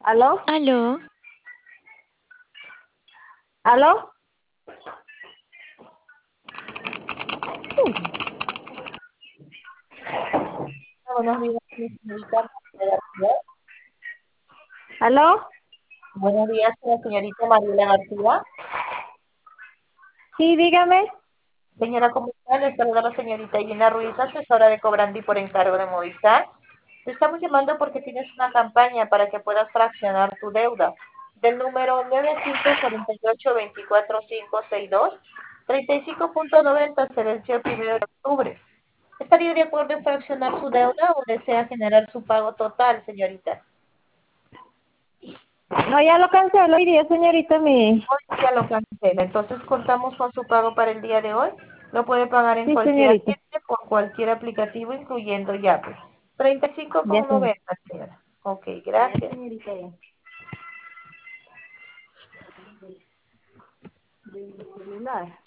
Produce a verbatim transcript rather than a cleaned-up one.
¿Aló? Aló, ¿Aló? Buenos días, mi señorita Mariela García. ¿Aló? Buenos días, la señorita Mariela García. Sí, dígame. Señora, ¿cómo está? Le saluda la señorita Gina Ruiz, asesora de Cobrandi por encargo de Movistar. Te estamos llamando porque tienes una campaña para que puedas fraccionar tu deuda. Del número nueve cinco cuatro ocho dos cuatro cinco seis dos, treinta y cinco punto noventa se venció el primero de octubre. ¿Estaría de acuerdo en fraccionar su deuda o desea generar su pago total, señorita? No, ya lo canceló hoy día, señorita mi. Hoy ya lo cancela. Entonces contamos con su pago para el día de hoy. Lo puede pagar en Sí, cualquier señorita. agente por cualquier aplicativo, incluyendo Yape. treinta y cinco Ya, con señor. noventa, señora. Ok, Ya, gracias. señorita, ya. Del celular.